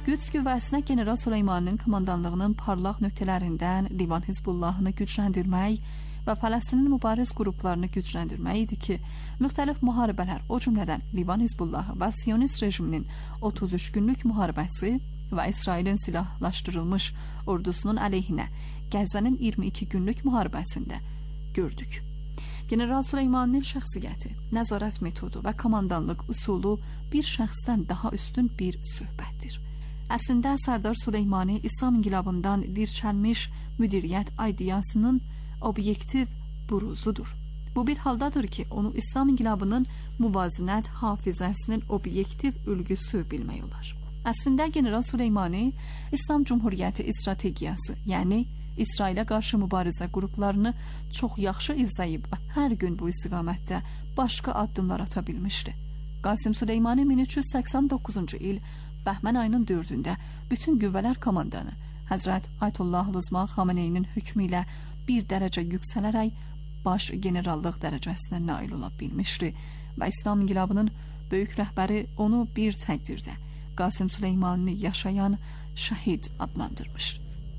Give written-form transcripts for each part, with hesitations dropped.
Qüds qüvvəsinə General Süleymanın komandanlığının parlaq nöqtələrindən Livan Hizbullahını gücləndirmək və Fələstinin mübariz qruplarını gücləndirmək idi ki, müxtəlif müharibələr, o cümlədən Livan Hizbullahı və Siyonist rejiminin 33 günlük müharibəsi və İsrailin silahlaşdırılmış ordusunun əleyhinə Qəzzənin 22 günlük müharibəsində gördük. General Süleymanın şəxsiyyəti, nəzarət metodu və komandanlıq üsulu bir şəxsdən daha üstün bir söhbətdir. Əslində Sərdar Süleymani İslam inqilabından dirçəlmiş müdiriyyət ideyasının obyektiv buruzudur. Bu bir haldadır ki, onu İslam inqilabının muvazinət hafizəsinin obyektiv ülgüsü bilmək olar. Əslində General Süleymani İslam Cumhuriyyəti strategiyası, yəni İsrailə qarşı mübarizə qruplarını çox yaxşı izləyib və hər gün bu istiqamətdə başqa addımlar ata bilmişdi. Qasim Süleymani 1389-cu il Bəhmən ayının 4-də bütün qüvvələr komandanı Həzrət Ayətullah Uzma Xameneyinin hökmü ilə bir dərəcə yüksələrək baş generallıq dərəcəsinə nail ola bilmişdi və İslam inqilabının böyük rəhbəri onu bir təqdirdə Qasim Süleymanini yaşayan şəhid adlandırmışdı.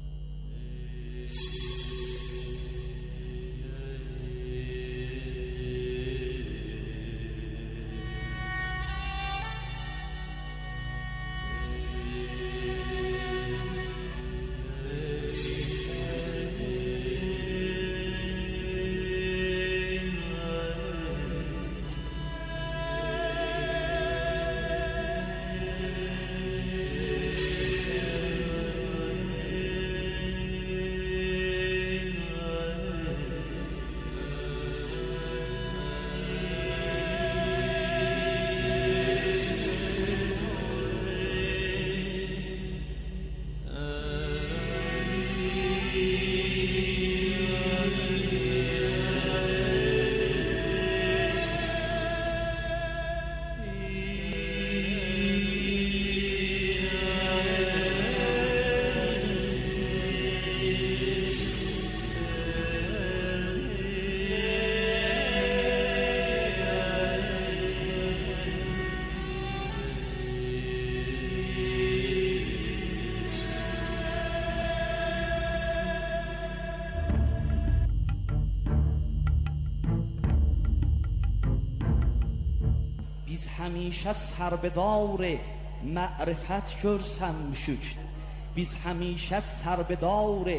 همیشه سربدار معرفت görsən müşük biz همیشه سربدار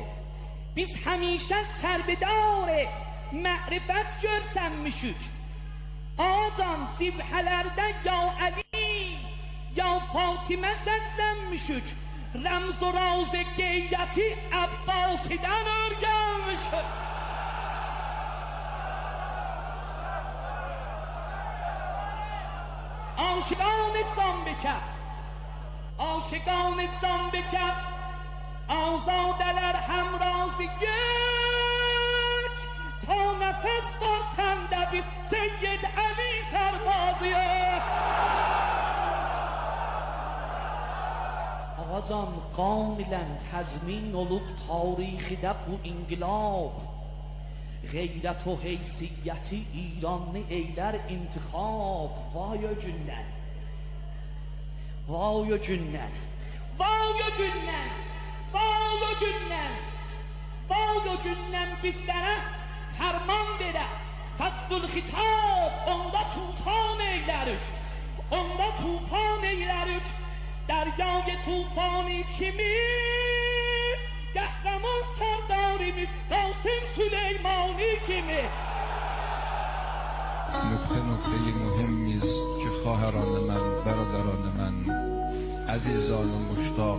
معرفت görsən müşük Acan cibhələrdə ya Əli ya Fatimə səslənmişük Rəmz و راز qeyrəti Əbbasidən örgənmişük عاشقان جان به کف آزاده‌لر همراز یک تا نفس بر تندبیز سید علی سربازیه Ağacan qanilən təzmin olub tarixidə bu inqilab Qeyrət o heysiyyəti İranlı eylər intixab Vay o günlər Vay o günlər Vay o günlər Vay o günlər Vay o günlər bizlərə fərman verə Fəzdül xitab onda tufan eylərik Onda tufan eylərik Dəryای tufani kimi Qəhrəman sərdarimiz Qasim Süleymani kimi نکته مهمی است که خواهران من برادران من عزیزان و مشتاق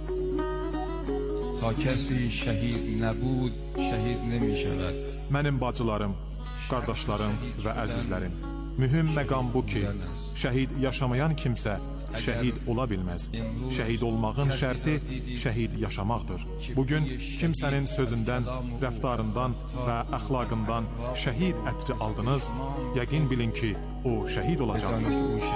تا کسی şehit نبود şehit نمی شود Mənim bacılarım, qardaşlarım və əzizlərim, mühüm məqam bu ki, şəhid yaşamayan kimsə şəhid ola bilməz. Şəhid olmağın şərti şəhid yaşamaqdır. Bugün kimsənin sözündən, rəftarından və əxlaqından şəhid ətri aldınız, yəqin bilin ki, o şəhid olacaqdır.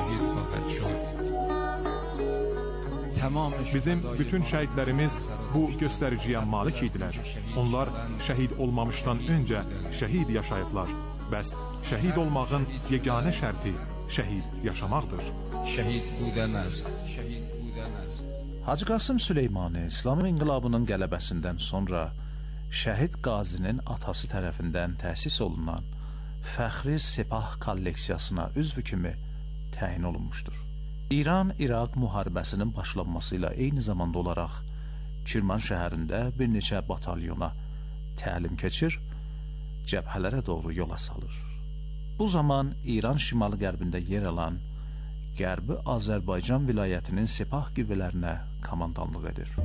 Bizim bütün şəhidlərimiz bu göstəriciyə malik idilər. Onlar şəhid olmamışdan öncə şəhid yaşayıblar. Bəs şəhid olmağın yeganə şərti şəhid yaşamaqdır. شهید بودن است شهید بودن است Hacı Qasım Süleymani İslam İnqilabının qələbəsindən sonra Şəhid Qazinin atası tərəfindən təsis olunan Fəxri Sepah kolleksiyasına üzvü kimi təyin olunmuşdur. İran-İraq müharibəsinin başlanması ilə eyni zamanda olaraq Kirman şəhərində bir neçə batalyona təlim keçir, cəbhələrə doğru yola salır. Bu zaman İran şimalı-qərbində yer alan Qərbi Azərbaycan vilayətinin Sepah qüvvələrinə komandanlıq edir.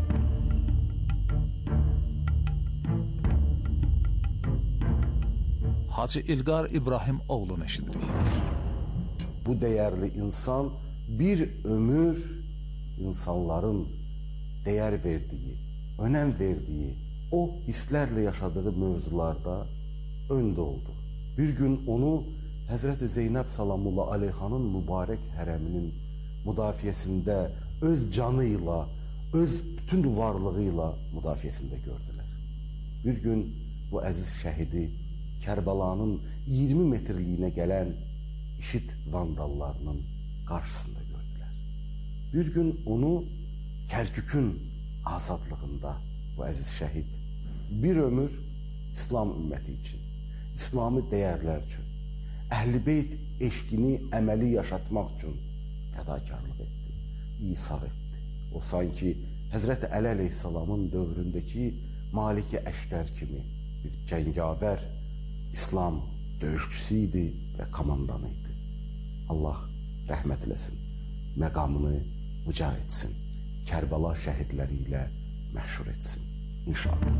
Hacı İlqar İbrahim oğlunu eşidirik. Bu dəyərli insan bir ömür insanların dəyər verdiyi, önəm verdiyi, o hisslərlə yaşadığı mövzularda öndə oldu. Bir gün onu Həzrəti Zeynəb Salamullah Aleyhanın mübarək hərəminin müdafiəsində öz canıyla, öz bütün varlığı ilə müdafiəsində gördülər. Bir gün bu əziz şəhidi Kərbəlanın 20 metrliyinə gələn işit vandallarının qarşısında gördülər. Bir gün onu Kərkükün azadlığında bu əziz şəhid bir ömür İslam ümməti üçün, İslami dəyərlər üçün, Əhl-i Beyt eşqini əməli yaşatmaq üçün fədakarlıq etdi, isar etdi. O sanki Həzrəti Əli əleyhissalamın dövründəki Maliki Əşqər kimi bir cəngavər İslam döyüşçüsü idi və komandanı idi. Allah rəhmət eləsin, məqamını uca etsin, Kərbəla şəhidləri ilə məşhur etsin, inşallah.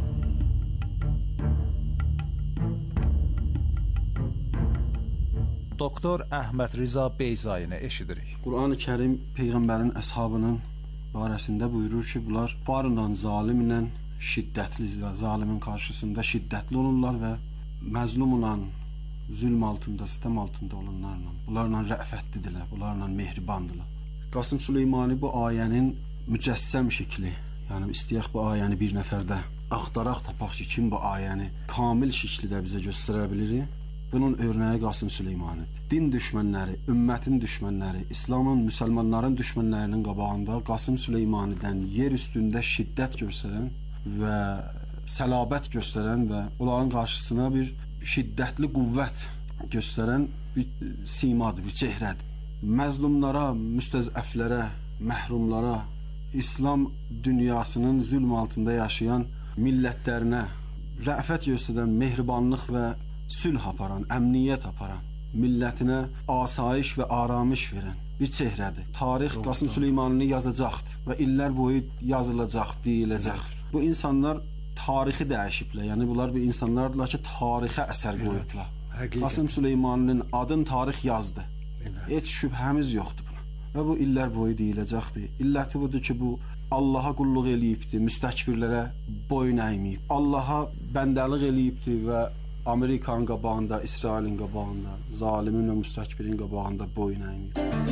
Doktor Əhməd Rıza Beyzayını eşidirik. Quran-ı Kərim Peyğəmbərin əshabının barəsində buyurur ki, bunlar varla zalimlə şiddətli, zalimin qarşısında şiddətli olurlar və məzlumla, zülm altında, sistem altında olanlarla, bunlarla rəfətlidirlər, bunlarla mehribandırlar. Qasım Süleymani bu ayənin mücəssəm şəkli, yəni istəyək bu ayəni bir nəfərdə axtaraq tapaq ki, kim bu ayəni kamil şəkildə bizə göstərə bilir. Bunun örnəyi Qasım Süleymanidir. Din düşmənləri, ümmətin düşmənləri, İslamın, müsəlmanların düşmənlərinin qabağında Qasım Süleymanidən yer üstündə şiddət göstərən və səlabət göstərən və onların qarşısına bir şiddətli qüvvət göstərən bir simadır, bir çehrədir. Məzlumlara, müstəzəflərə, məhrumlara, İslam dünyasının zülm altında yaşayan millətlərinə rəfət göstərən, mehribanlıq və sülh aparan, əmniyyət aparan, millətinə asayiş və aramış verən bir çehrədir. Tarix Qasım Süleymanini yazacaqdır və illər boyu yazılacaq, deyiləcək. Bu insanlar tarixi dəyişiblər, yəni bunlar bir insanlardılar ki, tarixə əsər qoyublar. Qasım Süleymaninin adın tarix yazdı. Heç şübhəmiz yoxdur buna. Və bu illər boyu deyiləcəkdir. İlləti budur ki, bu Allaha qulluq eləyibdir, müstəkbirlərə boyun əyməyib. Allaha bəndəlik eləyibdir və Amerikanın qabağında, İsrailin qabağında, zalimin və müstəkbirin qabağında boyun əyməyib.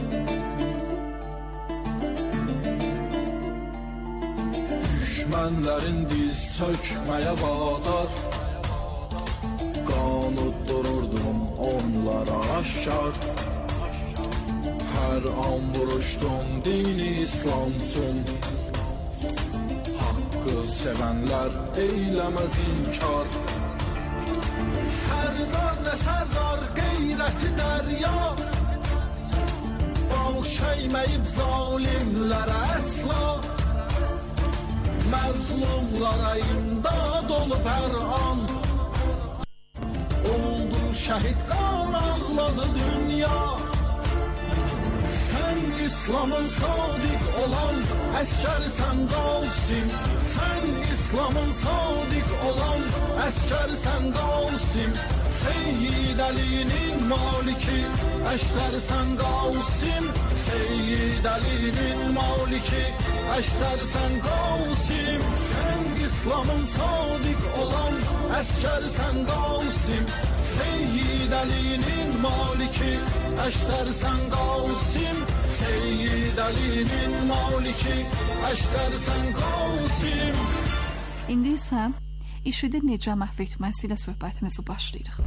Düşmənlərin diz çökməyə vadar, qanut dururdum onlara aşkar. Hər an vuruşdum dini İslam üçün, haqqı sevənlər eyləməz inkar. Sərdar nə sərdar qeyrəti dərya, bağışayməyib zalimlərə əsla. Məzlumlara imdad olub hər an, oldu şəhid qan ağladı dünya. Sən İslamın sadiq olan əskərsən Qasim, sən İslamın sadiq olan əskərsən Qasim, Seyyid Əlinin maliki əşkərsən Qasim, Seyyid Əlinin maliki əşkərsən Qasim, sən İslamın sadiq olan əskərsən Qasim, Seyyid Əlinin maliki əşkərsən Qasim, Seyyid Əlinin maliki əşkərsən Qasim. İndi isə IŞİD-i necə məhv etməsi ilə söhbətimizi başlayırıq.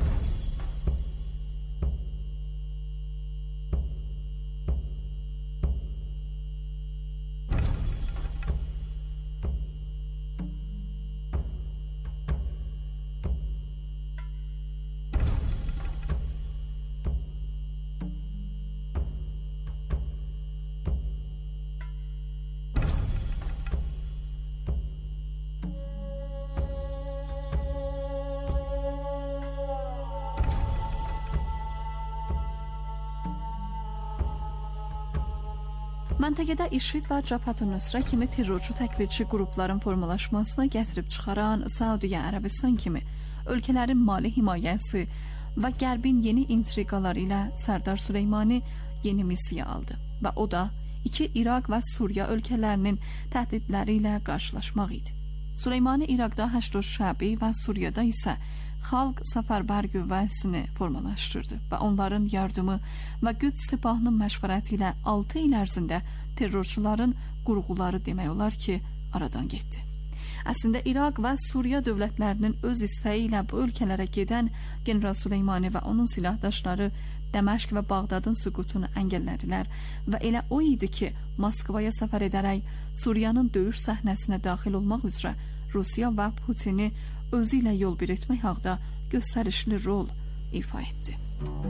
Məntəqədə IŞİD və Cəbhət-ül Nusra kimi terrorçu təkfirçi qrupların formalaşmasına gətirib çıxaran Səudiyyə Ərəbistan kimi ölkələrin mali himayəsi və Qərbin yeni intriqaları ilə Sərdar Süleymani yeni missiya aldı və o da iki İraq və Suriya ölkələrinin təhdidləri ilə qarşılaşmaq idi. Süleymani İraqda Həşd Şəbi və Suriyada isə Xalq Səfərbər qüvvəsini formalaşdırdı və onların yardımı və Qüds Sepahının məşvərəti ilə 6 il ərzində terrorçuların qurğuları demək olar ki, aradan getdi. Əslində İraq və Suriya dövlətlərinin öz istəyi ilə bu ölkələrə gedən General Süleymani və onun silahdaşları Dəməşq və Bağdadın süqutunu əngəllədilər və elə o idi ki, Moskvaya səfər edərək Suriyanın döyüş səhnəsinə daxil olmaq üzrə Rusiya və Putini özü ilə yol bir etmək haqda göstərişli rol ifa etdi.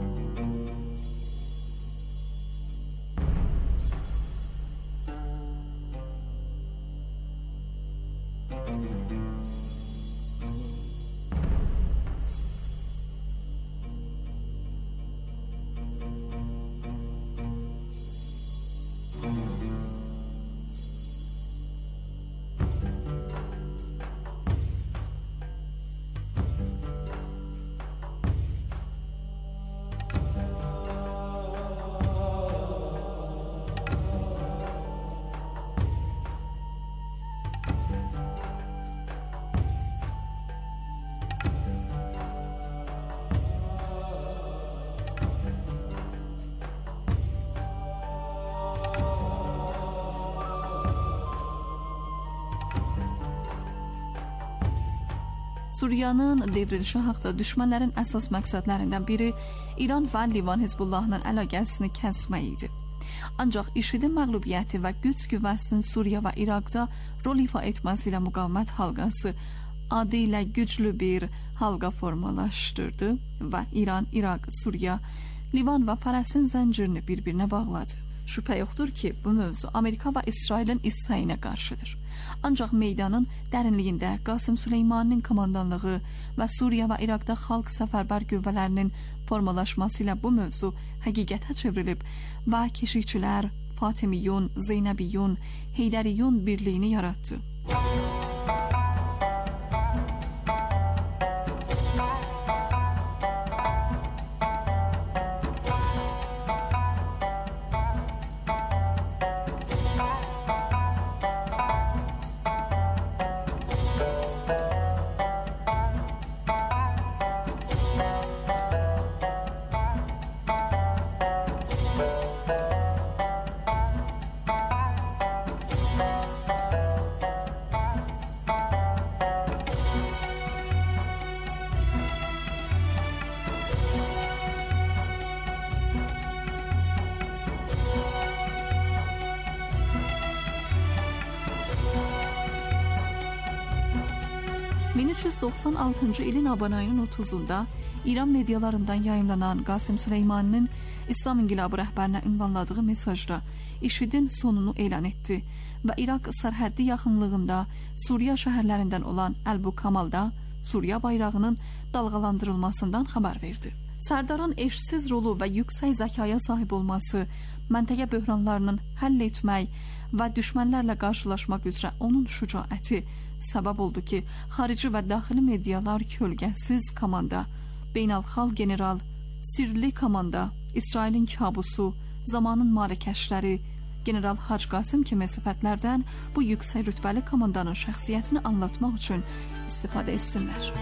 Suriyanın devrilişi haqda düşmənlərin əsas məqsədlərindən biri İran və Livan Hizbullahının əlaqəsini kəsmək idi. Ancaq IŞİDin məğlubiyyəti və Qüds qüvvəsinin Suriya və İraqda rol ifa etməsi ilə müqavimət halqası adı ilə güclü bir halqa formalaşdırdı və İran, İraq, Suriya, Livan və Fələstin zəncirini bir-birinə bağladı. Şübhə yoxdur ki, bu mövzu Amerika və İsrailin istəyinə qarşıdır. Ancaq meydanın dərinliyində Qasım Süleymaninin komandanlığı və Suriya və İraqda xalq səfərbər qüvvələrinin formalaşması ilə bu mövzu həqiqətə çevrilib və keşikçilər Fatimiyun, Zeynəbiyun, Heydəriyun birliyini yaratdı. ...1396-cı ilin Aban ayının 30-unda İran medialarından yayımlanan Qasım Süleymaninin İslam İnqilabı rəhbərinə ünvanladığı mesajda IŞİDin sonunu elan etdi və İraq sərhəddi yaxınlığında Suriya şəhərlərindən olan Əl-Bukamalda Suriya bayrağının dalğalandırılmasından xəbər verdi. Sərdarın eşsiz rolu və yüksək zəkaya sahib olması, məntəqə böhranlarının həll etmək və düşmənlərlə qarşılaşmaq üzrə onun şücaəti səbəb oldu ki, xarici və daxili medialar kölgəsiz komanda, beynəlxalq general, sirli komanda, İsrailin kabusu, zamanın malikəşləri, General Hac Qasım kimi sifətlərdən bu yüksək rütbəli komandanın şəxsiyyətini anlatmaq üçün istifadə etsinlər.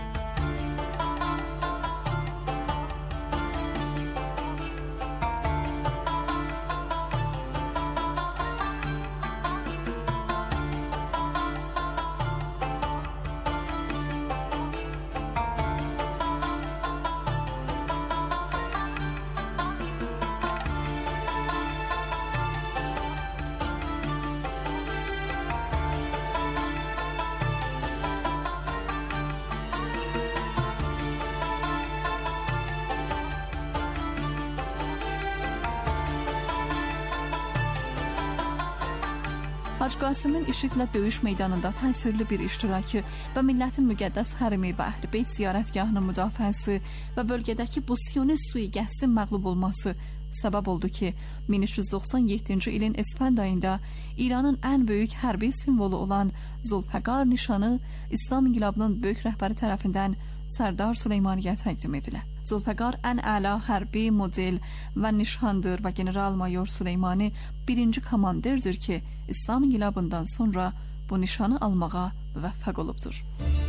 Hacı Qasımın IŞİD-lə döyüş meydanında təsirli bir iştirakı və millətin müqəddəs hərimi və Əhl-Beyt ziyarətgahının müdafiəsi və bölgədəki bu sionist sui-qəsdin məğlub olması səbəb oldu ki, 1397-ci ilin Esfənd ayında İranın ən böyük hərbi simvolu olan Zulfəqar nişanı İslam İnqilabının böyük rəhbəri tərəfindən Sərdar Süleymaniyə təqdim edilə. Zulfəqar ən əla hərbi model və nişandır və general-mayor Süleymani birinci komandirdir ki, İslam İnqilabından sonra bu nişanı almağa müvəffəq olubdur.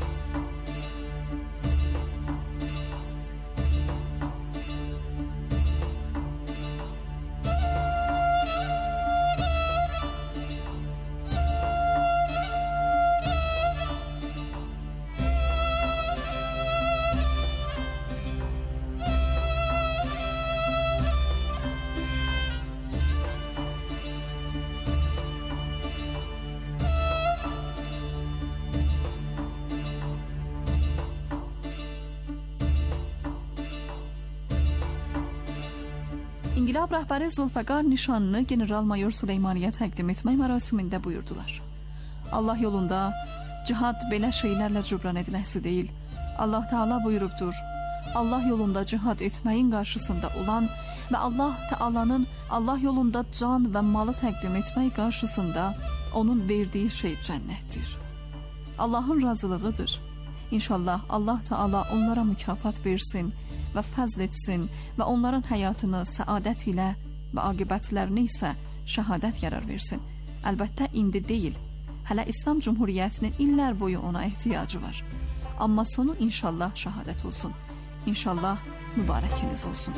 İnqilab rəhbəri Zulfəqar nişanını general-mayor Süleymaniyə təqdim etmək mərasimində buyurdular. Allah yolunda cihad belə şeylərlə cübran ediləsi deyil. Allah Teala buyurubdur. Allah yolunda cihad etməyin qarşısında olan və Allah Teala'nın Allah yolunda can və malı təqdim etmək qarşısında onun verdiyi şey cənnətdir. Allahın razılığıdır. İnşallah Allah Teala onlara mükafat versin və fəzl etsin və onların həyatını səadət ilə və aqibətlərini isə şəhadət qərar versin. Əlbəttə indi deyil. Hələ İslam Cumhuriyyətinin illər boyu ona ehtiyacı var. Amma sonu inşallah şəhadət olsun. İnşallah mübarəkiniz olsun.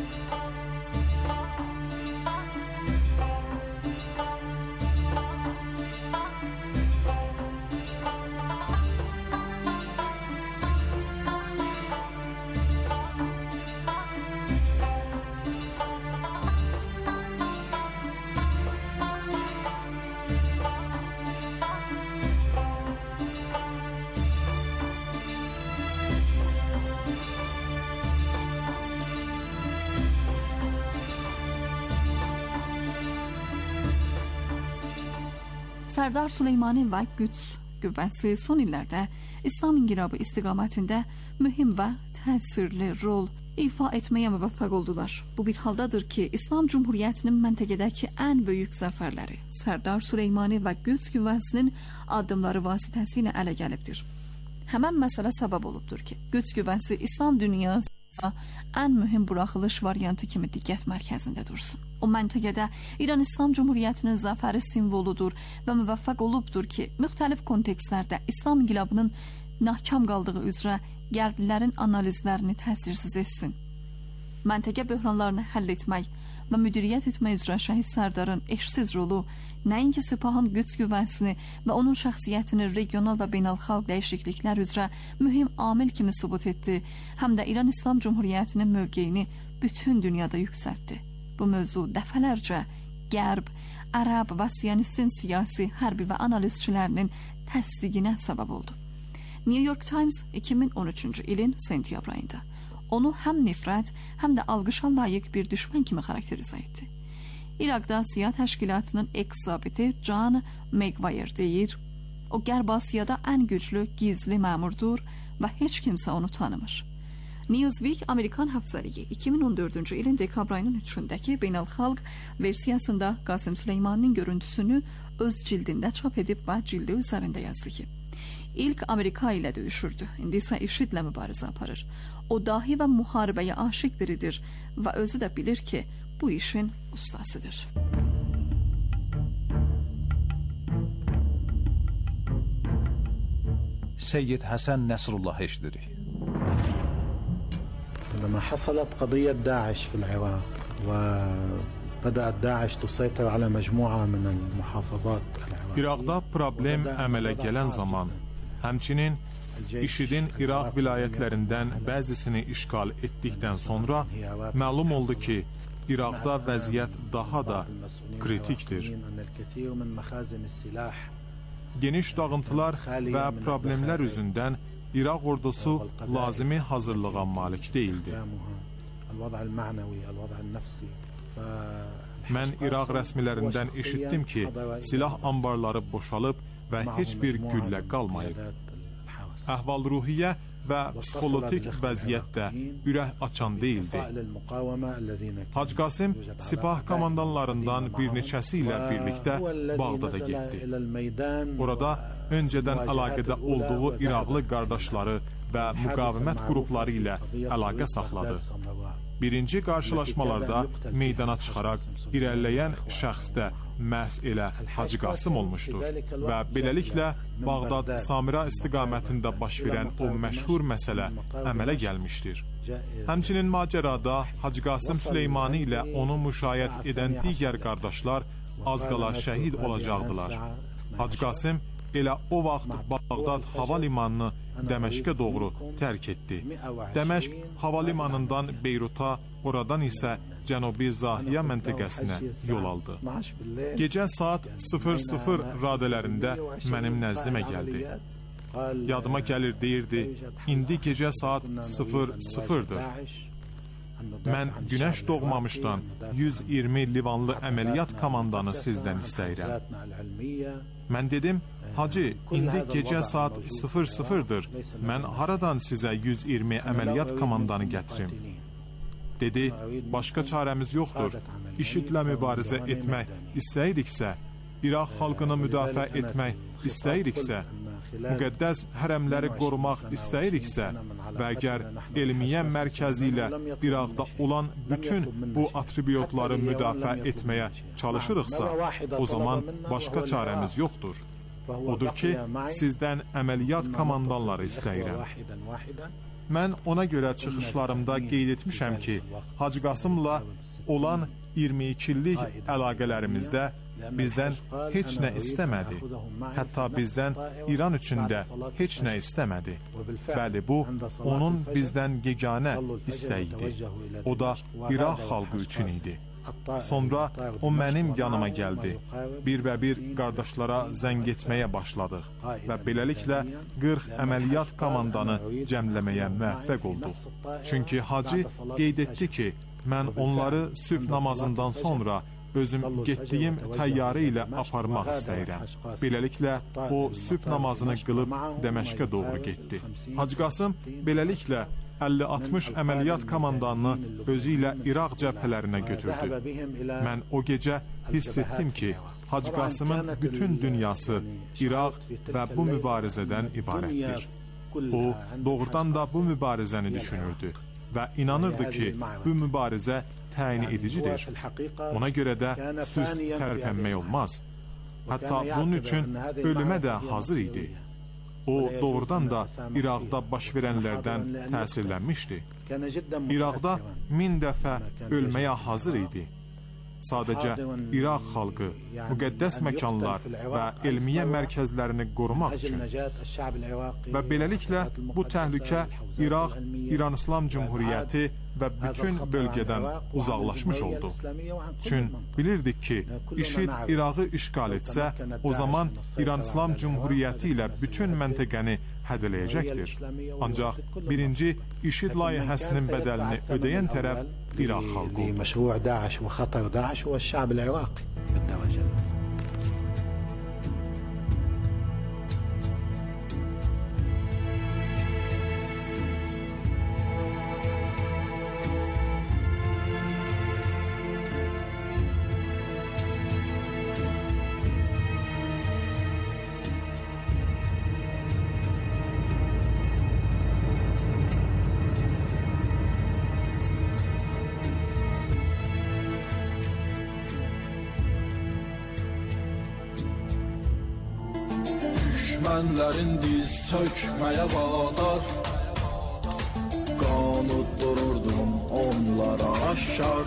Sərdar Süleymani və Qüds qüvvəsi son illərdə İslam İnqilabı istiqamətində mühüm və təsirli rol ifa etməyə müvəffəq oldular. Bu bir haldadır ki, İslam Cumhuriyyətinin məntəqədəki ən böyük zəfərləri Sərdar Süleymani və Qüds qüvvəsinin addımları vasitəsilə ələ gəlibdir. Həmən məsələ səbəb olubdur ki, Qüds qüvvəsi İslam dünyasında ən mühüm buraxılış variantı kimi diqqət mərkəzində dursun. O məntəqədə İran İslam Cumhuriyyətinin zəfəri simvoludur və müvəffəq olubdur ki, müxtəlif kontekstlərdə İslam İnqilabının nahkam qaldığı üzrə Qərblilərin analizlərini təsirsiz etsin. Məntəqə böhranlarını həll etmək və müdiriyyət etmək üzrə Şəhid Sərdarın eşsiz rolu nəinki Sepahın Qüds qüvvəsini və onun şəxsiyyətini regional və beynəlxalq dəyişikliklər üzrə mühüm amil kimi sübut etdi, həm də İran İslam Cumhuriyyətinin mövqeyini bütün dünyada yüksəltdi. Bu mövzu dəfələrcə Qərb, Ərəb və Siyonistin siyasi, hərbi və analizçilərinin təsdiqinə səbəb oldu. New York Times 2013-cü ilin sentyabr ayında onu həm nifrət, həm də alqışa layiq bir düşmən kimi xarakterizə etdi. İraqda Siyah Təşkilatının eks-zabiti John Maguire deyir, o Qərb Asiyada ən güclü gizli məmurdur və heç kimsə onu tanımır. Newsweek Amerikan həftəliyi 2014-cü ilin dekabr ayının 3-dəki beynəlxalq versiyasında Qasım Süleymaninin görüntüsünü öz cildində çap edib və cildi üzərində yazdı ki, İlk Amerika ilə döyüşürdü, indi isə IŞİD-lə mübarizə aparır. O dahi və müharibəyə aşiq biridir və özü də bilir ki, bu işin ustasıdır. Seyyid Həsən Nəsrullah eşidirik. لما حصلت قضية داعش في العراق وبدأت داعش تسيطر على مجموعة من المحافظات العراقية. İraqda problem əmələ gələn zaman, həmçinin IŞİDin İraq vilayətlərindən bəzisini işğal etdikdən sonra məlum oldu ki, İraqda vəziyyət daha da kritikdir. Geniş dağıntılar və problemlər üzündən İraq ordusu lazımi hazırlığa malik değildi. Mən İraq rəsmilərindən eşitdim ki, silah ambarları boşalıb və heç bir güllə qalmayıb. Əhval-ruhiyyə və psixologik vəziyyətdə ürək açan deyildi. Hacı Qasım Sipah komandanlarından bir neçəsi ilə birlikdə Bağdada getdi. Orada öncədən əlaqədə olduğu İraqlı qardaşları və müqavimət qrupları ilə əlaqə saxladı. Birinci qarşılaşmalarda meydana çıxaraq irəliləyən şəxsdə məhz elə Hacı Qasım olmuşdur və beləliklə Bağdad Samira istiqamətində baş verən o məşhur məsələ əmələ gəlmişdir. Həmçinin macərada Hacı Qasım Süleymani ilə onu müşayiət edən digər qardaşlar az qala şəhid olacaqdılar. Hacı Qasım elə o vaxt Bağdad hava limanını Dəməşqə doğru tərk etdi. Dəməşq hava limanından Beyruta, oradan isə Cənubi Zahiyə məntəqəsinə yol aldı. Gecə saat 00 radələrində mənim nəzdimə gəldi. Yadıma gəlir deyirdi, indi gecə saat 00-dır. Mən günəş doğmamışdan 120 livanlı əməliyyat komandanı sizdən istəyirəm. Mən dedim, hacı, indi gecə saat 00-dır, mən haradan sizə 120 əməliyyat komandanı gətirim? Dedi, başqa çarəmiz yoxdur, IŞİD-lə mübarizə etmək istəyiriksə, İraq xalqını müdafiə etmək istəyiriksə, müqəddəs hərəmləri qorumaq istəyiriksə və əgər elmiyyə mərkəzi ilə İraqda olan bütün bu atributları müdafiə etməyə çalışırıqsa, o zaman başqa çarəmiz yoxdur. Odur ki, sizdən əməliyyat komandanları istəyirəm. Mən ona görə çıxışlarımda qeyd etmişəm ki, Hacı Qasımla olan 22-lik əlaqələrimizdə bizdən heç nə istəmədi. Hətta bizdən İran üçün də heç nə istəmədi. Bəli, bu, onun bizdən yeganə istəyidir. O da İraq xalqı üçün idi. Sonra o mənim yanıma gəldi. Bir qardaşlara zəng etməyə başladıq və beləliklə 40 əməliyyat komandanı cəmləməyə müvəffəq olduq. Çünki hacı qeyd etdi ki, mən onları sübh namazından sonra özüm getdiyim təyyarə ilə aparmaq istəyirəm. Beləliklə, o sübh namazını qılıb Dəməşqə doğru getdi. Hacı Qasım beləliklə 50-60 əməliyyat komandanını özü ilə İraq cəbhələrinə götürdü. Mən o gecə hiss etdim ki, Hacı Qasımın bütün dünyası İraq və bu mübarizədən ibarətdir. O, doğrudan da bu mübarizəni düşünürdü və inanırdı ki, bu mübarizə təyin edicidir. Ona görə də süst tərpənmək olmaz. Hətta bunun üçün ölümə də hazır idi. O, doğrudan da İraqda baş verənlərdən təsirlənmişdi. İraqda 1000 dəfə ölməyə hazır idi. Sadəcə İraq xalqı, müqəddəs məkanlar və elmiyyə mərkəzlərini qorumaq üçün. Və beləliklə bu təhlükə İraq, İran İslam Cümhuriyyəti və bütün bölgədən uzaqlaşmış oldu. Çün bilirdik ki, IŞİD İrağı işgal etsə, o zaman İran İslam Cümhuriyyəti ilə bütün məntəqəni hədələyəcəkdir. Ancaq birinci IŞİD layihəsinin bədəlini ödəyən tərəf İraq xalqı oldu. مشروع داعش وخطر داعش هو الشعب العراقي بالدرجة. Düşmənlərin diz çökməyə vadar, qan uddururdum onlara aşkar.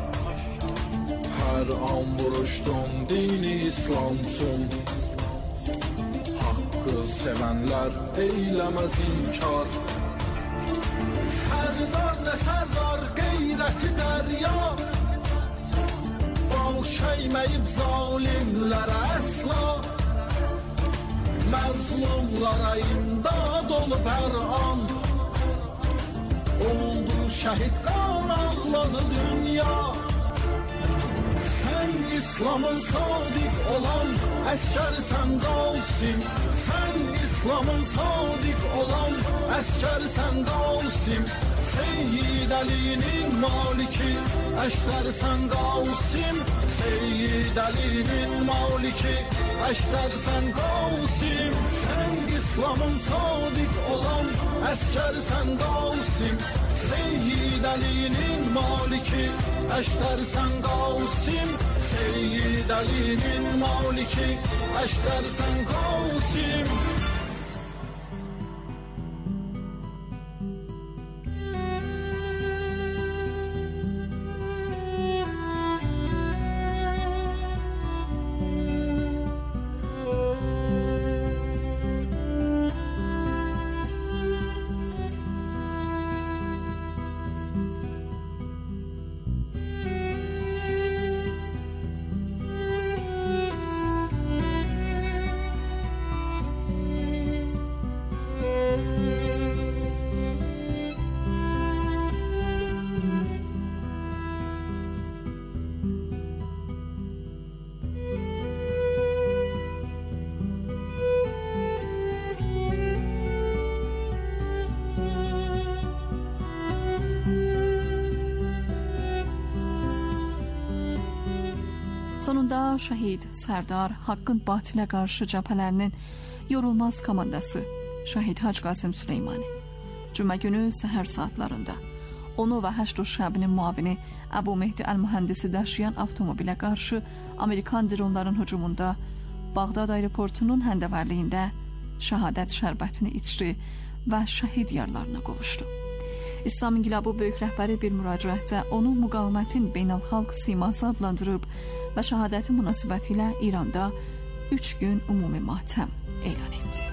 Hər an vuruşdum dini İslam üçün, haqqı sevənlər eyləməz inkar. Sərdar nə sərdar qeyrəti dərya, baş əyməyib zalimlərə əsla. Məzlumlara imdad olub hər an, oldu şəhid qan ağladı dünya. İslamın sadiq olan əsgərsən Qasim. Sən İslamın sadiq olan əsgərsən Qasim. Seyyid Əlinin maliki əşdərsən Qasim. Seyyid Əlinin maliki əşdərsən Qasim. Sən İslamın sadiq olan əsgərsən Qasim. Seyyid Əlinin maliki əşdərsən Qasim. Seyyid Əlinin maliki əşdərsən Qasim. Sonunda şəhid Sərdar Haqqın batilə qarşı cəbhələrinin yorulmaz komandası şəhid Hacı Qasım Süleymani cümə günü səhər saatlarında onu və Həşd şəbinin muavini Əbu Mehdi Əl-Mühəndisi daşıyan avtomobilə qarşı Amerikan dronların hücumunda Bağdad aeroportunun həndəvərliyində şəhadət şərbətini içdi və şəhid yarlarına qovuşdu. İslam İnqilabı böyük rəhbəri bir müraciətdə onu müqavimətin beynəlxalq siması adlandırıb və şəhadəti münasibətilə İranda 3 gün ümumi matəm elan etdi.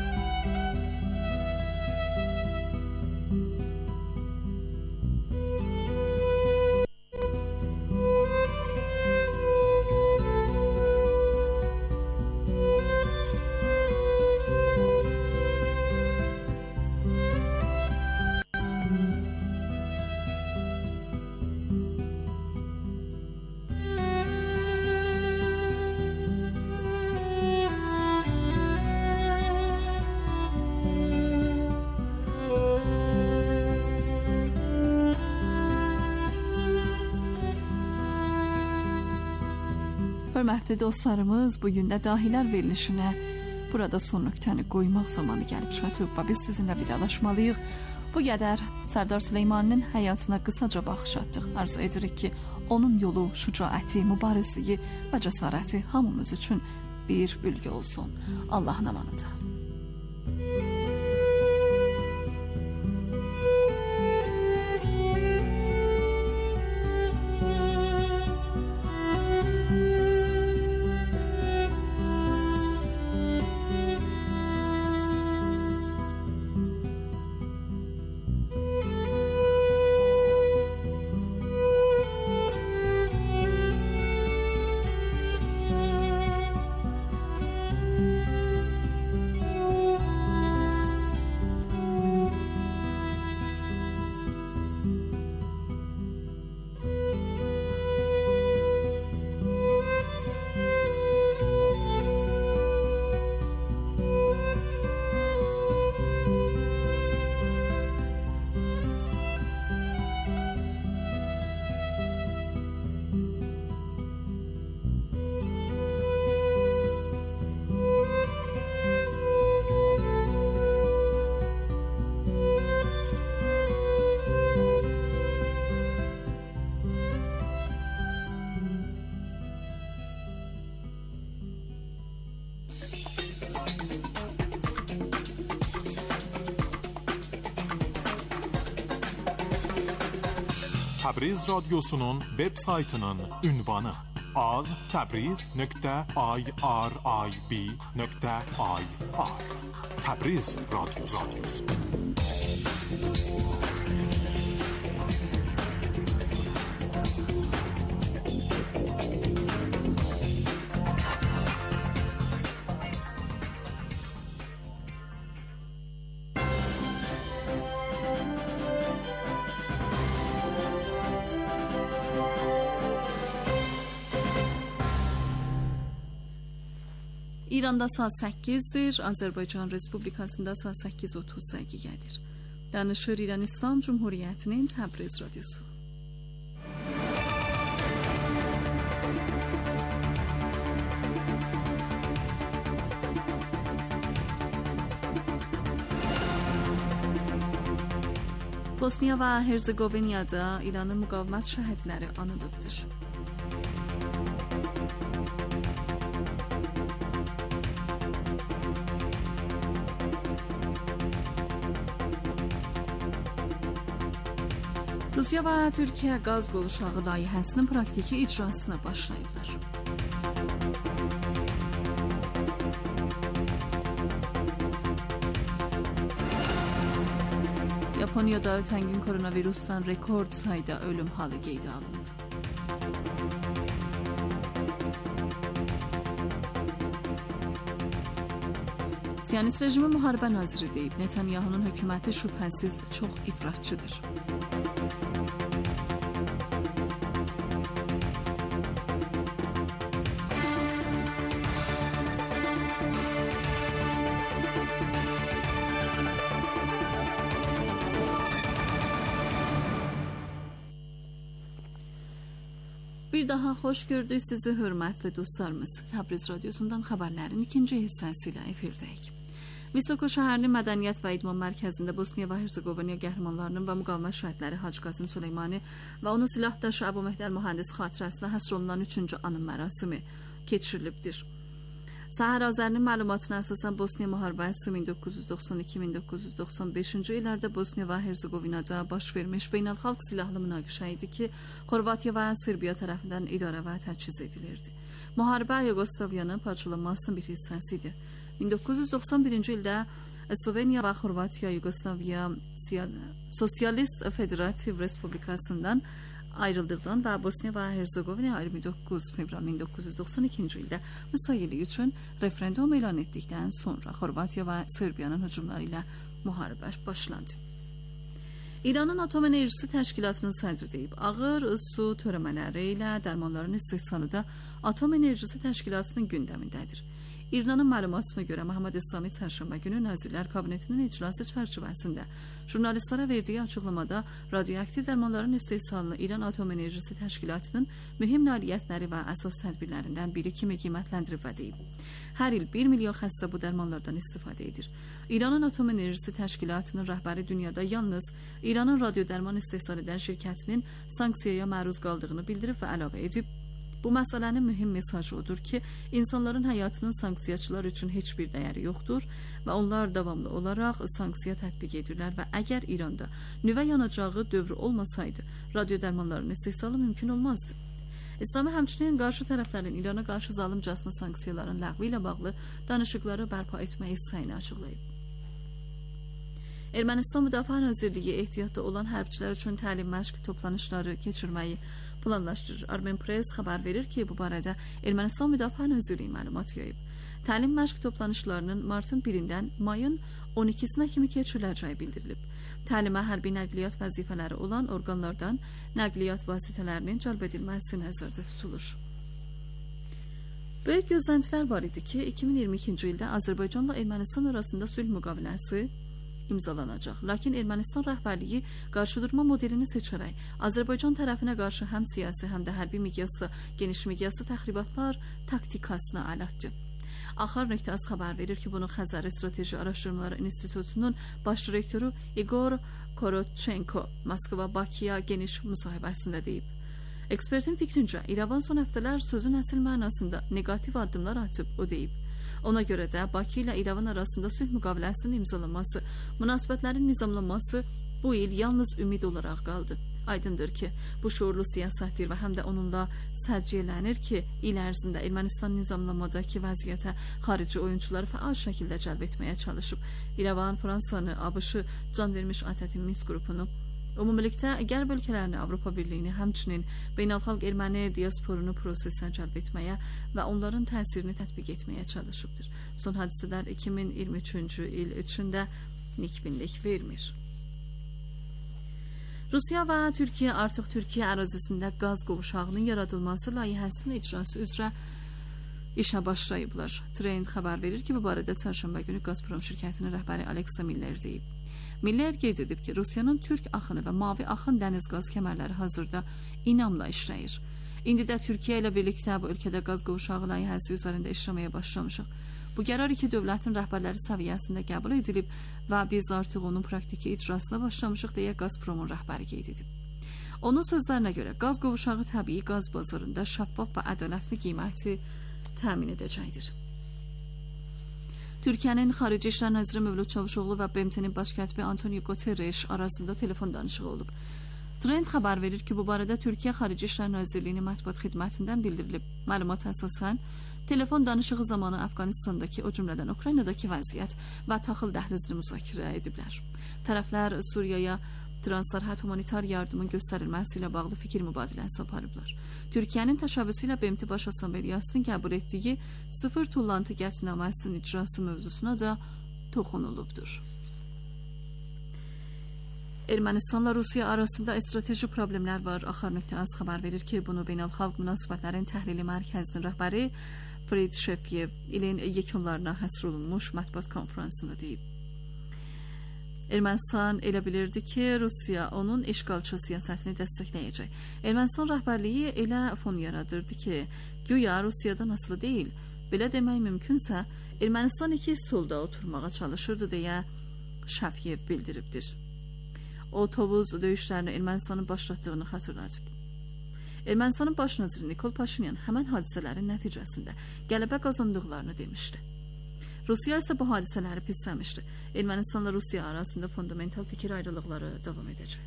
Hörmətli dostlarımız, bugün də dahilər verilişinə burada son nöqtəni qoymaq zamanı gəlib çatıb və biz sizinlə vidalaşmalıyıq. Bu qədər Sərdar Süleymaninin həyatına qısaca baxış atdıq. Arzu edirik ki, onun yolu, şücaəti, mübarizliyi və cəsarəti hamımız üçün bir ülgü olsun. Allahın amanında. Təbriz radyosunun web saytının ünvanı az.tabriz.irib.ir Təbriz radyosu. İranda saat 8-dir, Azərbaycan Respublikasında saat 8:30 dəqiqədir. Danışır İran İslam Cumhuriyyətinin Təbriz radiosu. Bosniya və Herzegovinada İranın müqavimət şəhidləri anılıbdır. Rusiya və Türkiyə qaz qovşağı layihəsinin praktiki icrasına başlayıblar. Yaponiyada ötən gün koronavirusdan rekord sayda ölüm halı qeydə alınıb. Siyonist rejimi müharibə naziri deyib, Netanyahunun hökuməti şübhəsiz çox ifratçıdır. Bir daha xoş gördük sizi hörmətli dostlarımız. Təbriz radiosundan xəbərlərin ikinci hissəsi ilə efirdəyik. Visoko şəhərinin Mədəniyyət və İdman Mərkəzində Bosniya və Herzegovina qəhrəmanlarının və müqavimət şəhidləri Hacı Qasım Süleymani və onun silahdaşı Əbu Mehdəl mühəndis xatirəsinə həsr olunan 3-cü anım mərasimi keçirilibdir. Səhər Azərinin məlumatına əsasən Bosniya müharibəsi 1992-1995-ci illərdə Bosniya və Herzegovinada baş vermiş beynəlxalq silahlı münaqişə idi ki, Xorvatiya və Serbiya tərəfindən idarə və təchiz edilirdi. Müharibə Yugoslaviyanın parçalanmasının bir hissəsi idi. 1991-ci ildə Sloveniya və Xorvatiya Yugoslaviya Sosialist Federativ Respublikasından ayrıldıqdan və Bosniya və Herzegovina 29 fevral 1992-ci ildə müsayilik üçün referendum elan etdikdən sonra Xorvatiya və Serbiyanın hücumları ilə müharibə başlandı. İranın Atom Enerjisi Təşkilatının sədri deyib, ağır su törəmələri ilə dərmanların istehsalı da Atom Enerjisi Təşkilatının gündəmindədir. İranın məlumatına görə Məhəmməd İslami çərşənbə günü Nazirlər Kabinetinin icrası çərçivəsində jurnalistlərə verdiyi açıqlamada radioaktiv dərmanların istehsalını İran Atom Enerjisi Təşkilatının mühüm nailiyyətləri və əsas tədbirlərindən biri kimi qiymətləndirib və deyib. Hər il 1 milyon xəstə bu dərmanlardan istifadə edir. İranın Atom Enerjisi Təşkilatının rəhbəri dünyada yalnız İranın radiodərman istehsal edən şirkətinin sanksiyaya məruz qaldığını bildirib və əlavə edib. Bu məsələnin mühüm mesajı odur ki, insanların həyatının sanksiyaçılar üçün heç bir dəyəri yoxdur və onlar davamlı olaraq sanksiya tətbiq edirlər və əgər İranda nüvə yanacağı dövrü olmasaydı, radiodərmanların istehsalı mümkün olmazdı. İslami həmçinin qarşı tərəflərin İrana qarşı zalımcasına sanksiyaların ləğvi ilə bağlı danışıqları bərpa etmək istəyini açıqlayıb. Ermənistan Müdafiə Nazirliyi ehtiyatda olan hərbçilər üçün təlim məşq toplanışları keçirməyi planlaşdırır. Armen Press xəbər verir ki, bu barədə Ermənistan Müdafiə Nazirliyi məlumat yayıb. Təlim məşq toplanışlarının martın 1-dən mayın 12-sinə kimi keçiriləcəyi bildirilib. Təlimə hərbi nəqliyyat vəzifələri olan orqanlardan nəqliyyat vasitələrinin cəlb edilməsi nəzərdə tutulur. Böyük gözləntilər var idi ki, 2022-ci ildə Azərbaycanla Ermənistan arasında sülh müqaviləsi imzalanacaq. Lakin Ermənistan rəhbərliyi qarşıdurma modelini seçərək Azərbaycan tərəfinə qarşı həm siyasi, həm də hərbi miqyaslı, geniş miqyaslı təxribatlar taktikasına əl atdı. Axar.az xəbər verir ki, bunu Xəzər Strateji Araşdırmaları İnstitutunun baş direktoru Igor Korotchenko Moskva-Bakıya geniş müsahibəsində deyib. Ekspertin fikrincə, İrəvan son həftələr sözün əsl mənasında negativ addımlar atıb, o deyib. Ona görə də Bakı ilə İrəvan arasında sülh müqaviləsinin imzalanması, münasibətlərin nizamlanması bu il yalnız ümid olaraq qaldı. Aydındır ki, bu şuurlu siyasətdir və həm də onunla sərciyələnir ki, il ərzində Ermənistan nizamlamadakı vəziyyətə xarici oyunçuları fəal şəkildə cəlb etməyə çalışıb. İrəvan Fransanı, ABŞ-ı, can vermiş ATƏT Minsk qrupunu, ümumilikdə qərb ölkələrini, Avropa Birliyini, həmçinin beynəlxalq erməni diasporunu prosesə cəlb etməyə və onların təsirini tətbiq etməyə çalışıbdır. Son hadisələr 2023-cü il içində nikbinlik vermir. Rusiya və Türkiyə artıq Türkiyə ərazisində qaz qovşağının yaradılması layihəsinin icrası üzrə işə başlayıblar. Trend xəbər verir ki, bu barədə çərşənbə günü Gazprom şirkətinin rəhbəri Alexey Miller deyib. Miller qeyd edib ki, Rusiyanın Türk axını və Mavi axın dəniz qaz kəmərləri hazırda inamla işləyir. İndi də Türkiyə ilə birlikdə bu ölkədə qaz qovşağı layihəsi üzərində işləməyə başlamışıq. Bu qərar iki dövlətin rəhbərləri səviyyəsində qəbul edilib və biz artıq onun praktiki icrasına başlamışıq deyə Gazpromun rəhbəri qeyd edib. Onun sözlərinə görə qaz qovşağı təbii qaz bazarında şəffaf və ədalətli qiyməti təmin edəcəkdir. Türkiyənin Xarici İşlər Naziri Mövlud Çavuşoğlu və BMT-nin baş katibi Antonio Guterres arasında telefon danışığı olub. Trend xəbər verir ki, bu barədə Türkiyə Xarici İşlər Nazirliyinin mətbuat xidmətindən bildirilib. Məlumata əsasən, telefon danışığı zamanı Əfqanistandakı, o cümlədən Ukraynadakı vəziyyət və taxıl dəhlizini müzakirə ediblər. Tərəflər Suriyaya transsərhəd humanitar yardımın göstərilməsi ilə bağlı fikir mübadiləsi aparıblar. Türkiyənin təşəbbüsü ilə BMT Baş Assambleyasının qəbul etdiyi sıfır tullantı qətnaməsinin icrası mövzusuna da toxunulubdur. Ermənistanla Rusiya arasında strateji problemlər var. Axar.az xəbər verir ki, bunu Beynəlxalq Münasibətlərin Təhlili Mərkəzinin rəhbəri Fred Şefyev ilin yekunlarına həsr olunmuş mətbuat konfransında deyib. Ermənistan elə bilirdi ki, Rusiya onun işğalçı siyasətini dəstəkləyəcək. Ermənistan rəhbərliyi elə fon yaradırdı ki, güya Rusiyadan asılı deyil. Belə demək mümkünsə, Ermənistan iki stolda oturmağa çalışırdı deyə Şefyev bildiribdir. O, Tovuz döyüşlərini Ermənistanın başlatdığını xatırladıb. Ermənistanın baş naziri Nikol Paşinyan həmən hadisələrin nəticəsində qələbə qazandıqlarını demişdi. Rusiya isə bu hadisələri pisləmişdi. Ermənistanla Rusiya arasında fundamental fikir ayrılıqları davam edəcək.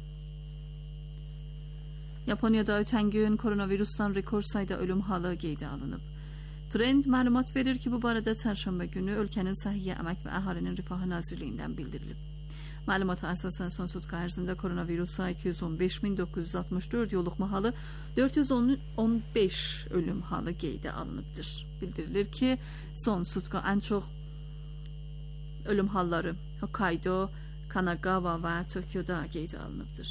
Yaponiyada ötən gün koronavirusdan rekord sayda ölüm halı qeydə alınıb. Trend məlumat verir ki, bu barədə çərşənbə günü ölkənin Səhiyyə, Əmək və Əhalinin Rifahı Nazirliyindən bildirilib. Məlumata əsasən son sutka ərzində koronavirusa 215.964 yoluxma halı, 415 ölüm halı qeydə alınıbdır. Bildirilir ki, son sutka ən çox ölüm halları Hokkaido, Kanagawa və Tokyoda qeydə alınıbdır.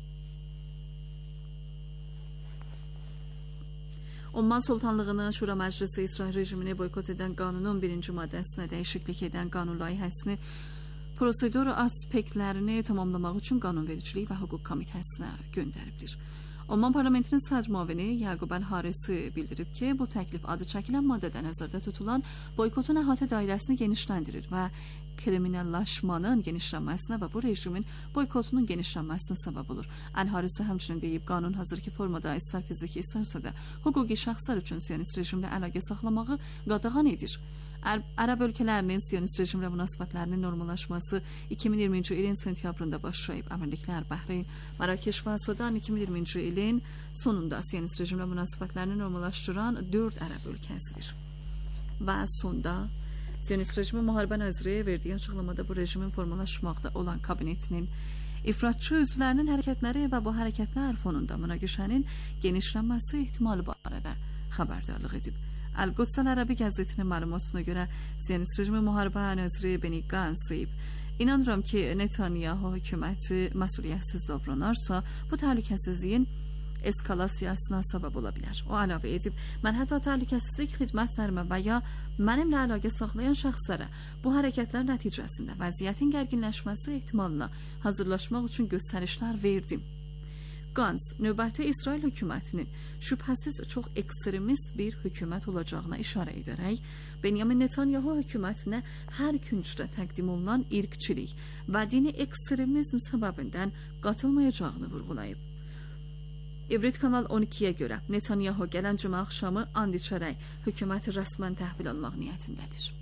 Umman Sultanlığının Şura Məclisi İsrail rejimini boykot edən qanunun 1-ci maddəsinə dəyişiklik edən qanun layihəsini prosedur aspektlərini tamamlamaq üçün Qanunvericilik və Hüquq Komitəsinə göndəribdir. Umman Parlamentinin sədr müavini Yaqub Əl-Harisi bildirib ki, bu təklif adı çəkilən maddədə nəzərdə tutulan boykotun əhatə dairəsini genişləndirir və kriminallaşmanın genişlənməsinə və bu rejimin boykotunun genişlənməsinə səbəb olur. Əl-Harisi həmçinin deyib, qanun hazırki formada istər fiziki, istərsə də hüquqi şəxslər üçün sionist rejimlə əlaqə saxlamağı qadağan edir. Ərəb ölkələrinin sionist rejimlə münasibətlərinin normallaşması 2020-ci ilin sentyabrında başlayıb. Əmirliklər, Bəhreyn, Mərakeş və Sudan 2020-ci ilin sonunda sionist rejimlə münasibətlərini normallaşdıran 4 ərəb ölkəsidir. Və sonda sionist rejimi müharibə naziri verdiyi açıqlamada bu rejimin formalaşmaqda olan kabinetinin ifratçı üzvlərinin hərəkətləri və bu hərəkətlər fonunda münaqişənin genişlənməsi ehtimalı barədə xəbərdarlıq edib. Əl-Quds Əl-Ərəbi qəzetinin məlumatına görə sionist rejimi müharibə naziri Benny Gantz deyib, İnanıram ki, Netanyahu hökuməti məsuliyyətsiz davranarsa, bu təhlükəsizliyin eskalasiyasına səbəb ola bilər. O əlavə edib, mən hətta təhlükəsizlik xidmətlərimə və ya mənimlə əlaqə saxlayan şəxslərə bu hərəkətlər nəticəsində vəziyyətin gərginləşməsi ehtimalına hazırlaşmaq üçün göstərişlər verdim. Gantz, növbəti İsrail hökumətinin şübhəsiz çox ekstremist bir hökumət olacağına işarə edərək, Benyamin Netanyahu hökumətinə hər küncdə təqdim olunan irqçilik və dini ekstremizm səbəbindən qatılmayacağını vurğulayıb. İvrit Kanal 12-yə görə Netanyahu gələn cümə axşamı and içərək hökuməti rəsmən təhvil almaq niyyətindədir.